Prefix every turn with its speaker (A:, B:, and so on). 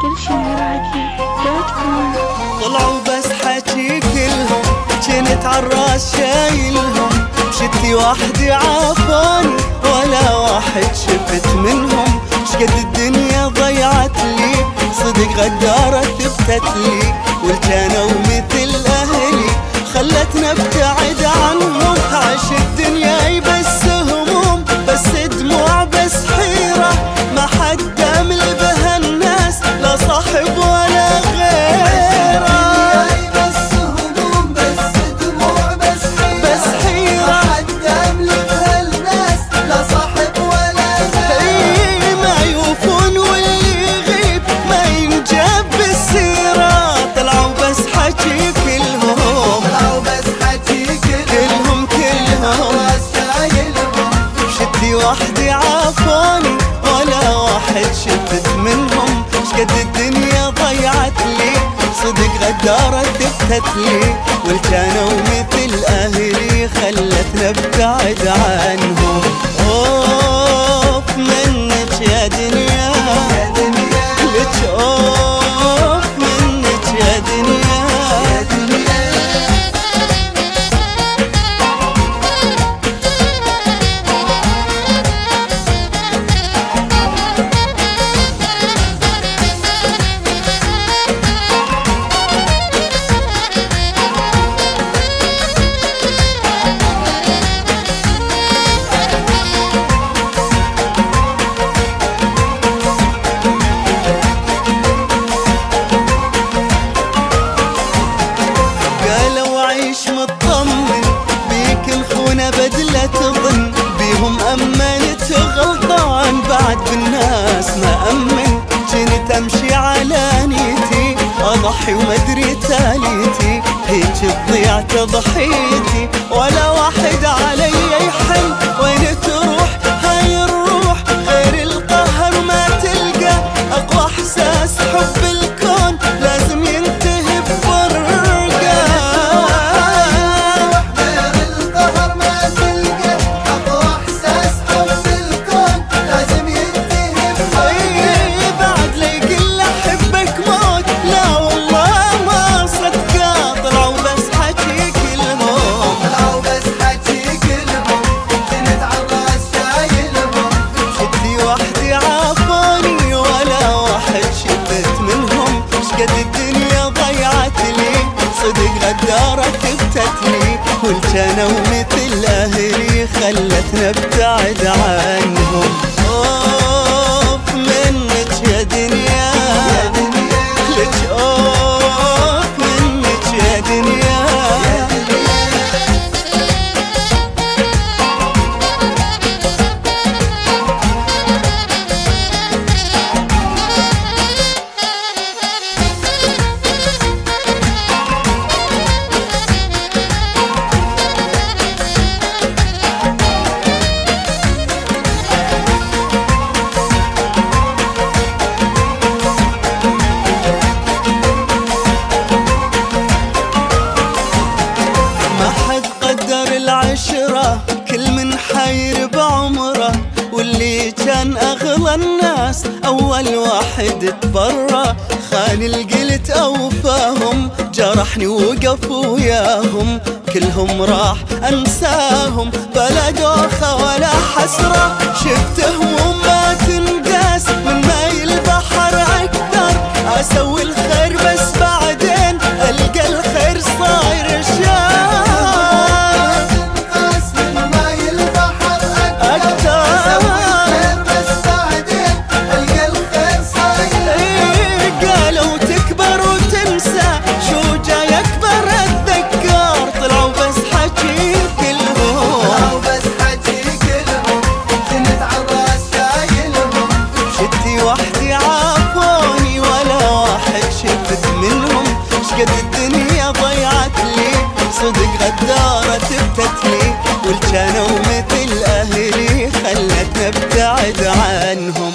A: www.irshimiraji.com.
B: طلعوا بس حكي كلهم كنت عالراس شايلهم، شتي وحدي عافاني ولا واحد شفت منهم. شقد الدنيا ضيعت لي، صدق غدارة ثبتت لي، والجنوا مثل أهلي خلتنا ابتعد عنهم. عاش الدنيا بس هموم، بس دموع، بس حيرة، ما حد دامل بها الناس، لا صاحب ولا غيره.
C: بس هموم، بس دموع، بس حيرة، ما حد دامل بها الناس، لا صاحب ولا غيره.
B: ما يوفون واللي يغيب ما ينجاب بالسيرة. طلعوا بس حكي كلهم،
C: طلعوا بس حكي
B: كلهم
C: راس شايلهم،
B: شدي وحدي عافاني ولا واحد شفت منهم. شقد الدنيا ضيعت لي، صدق غدارة ثبتت لي، والجنوا مثل أهلي خلتنا ابتعد عنهم. اوف منك يا دنيا،
C: يا دنيا
B: لك اوف منك يا دنيا.
C: يا دنيا.
B: قالوا عيش مطمن بيك الخونة بدلة تظن، بيهم أمنت غلطان بعد بالناس ما أمن. كنت أمشي على نيتي أضحي ومدري تاليتي، هيك تضيع تضحيتي ولا واحد علي يحن. وين تروح هاي الروح غير القهر ما تلقى، أقوى إحساس حب الكون لازم ينتهي بفرقة.
C: غير القهر ما تلقى، أقوى إحساس حب الكون لازم ينتهي بفرقة.
B: بعد لا يقل أحبك موت، لا والله ما صدقه. طلعوا بس حكي كلهم،
C: طلعوا بس حكي كلهم، كنت عالراس شايلهم،
B: شدي وحدي عافاني ولا واحد شفت منهم. شقد الدنيا ضيعت لي، صدق غدارة ثبتت لي، والجنوا مثل أهلي خلتنا ابتعد عنهم. اوف منك يا دنيا،
C: يا دنيا
B: لك اوف منك يا دنيا.
C: يا دنيا.
B: ما حد قدر العشرة، كل من حير بعمره، واللي كان أغلى الناس أول واحد تبرى. خان القلت أوفاهم، جرحني وقف وياهم، كلهم راح أنساهم بلا دوخة ولا حسرة. شفتهم وما تنقاس من ماي البحر أكثر، أسوي الخير بس بعدين ألقى الخير صاير شار.
C: تنقاس من ماي البحر أكثر، أسوي الخير بس بعدين ألقى الخير صاير.
B: قالوا تكبر وتنسى، شو جاي أكبر أتذكر. طلعوا بس حكي كلهم،
C: طلعوا بس حكي كلهم، كنت عالراس شايلهم،
B: شدي وحدي عافوني ولا واحد شفت منهم. شقد الدنيا ضيعت لي، صدق غدارة ثبتت لي، والجنوا مثل أهلي خلتنا ابتعد عنهم.